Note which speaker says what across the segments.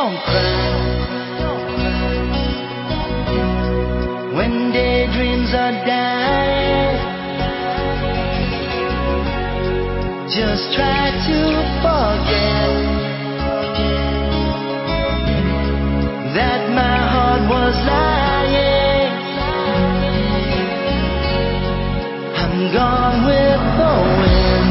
Speaker 1: don't cry. When daydreams are dying, just try to forget that my heart was lying. I'm gone with the wind.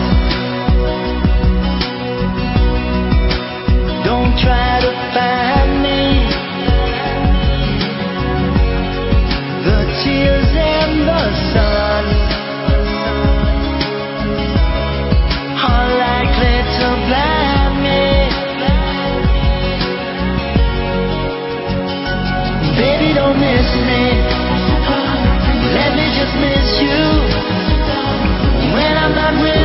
Speaker 1: Don't try to find me. The tears and the sun are likely to blind me. Baby, don't miss me. Let me just miss you when I'm not with you.